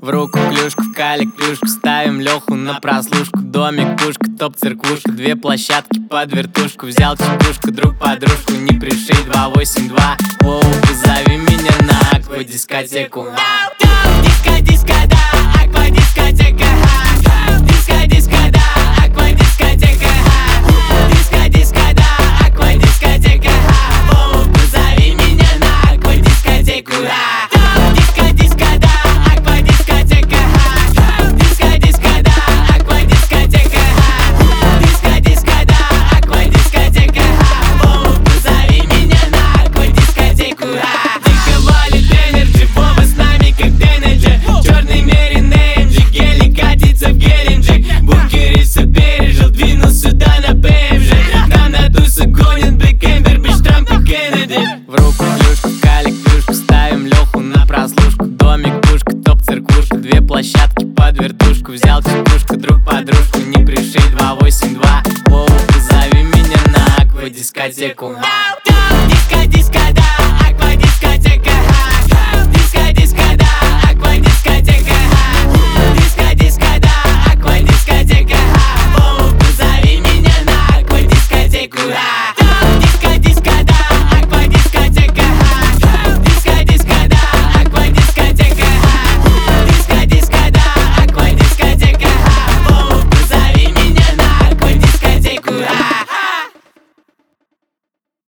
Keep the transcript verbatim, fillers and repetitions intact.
В руку клюшку, в калик плюшку, ставим Леху на прослушку. Домик, пушка, топ-циркушка, две площадки под вертушку. Взял чекушку, друг подружку, не пришей два восемь два. Воу, позови меня на аквадискотеку. Диско, диско, да, аквадискотека. Диско, диско, да, аквадискотека. Диско, диско, да, аквадискотека. Воу, позови меня на аквадискотеку. Диско, диско, да, аквадискотека. Диско, диско, да, аквадискотека. Диско, диско, да, аквадискотека. Воу, позови меня на аквадискотеку. Дико валит энерджи, Вова с нами как Денеджи. Черный мерин эй эм джи, гелик катится в Геленджик. Бункериса пережил, двинул сюда на бэ эм жэ. Нам на тусы гонит бэкэмбер, бич Трамп и Кеннеди. В руку клюшку, в калик плюшку, ставим Леху на прослушку. Домик, пушка, топ-циркушка, две площадки под вертушку. Взял чекушку, друг подружку, не пришей два восемь два. Воу, позови меня на аквадискотеку. Диско,